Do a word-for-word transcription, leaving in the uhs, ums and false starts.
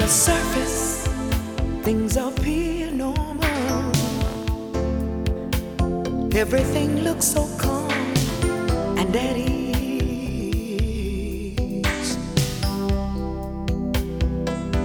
the surface, things appear normal. Everything looks so calm and at ease.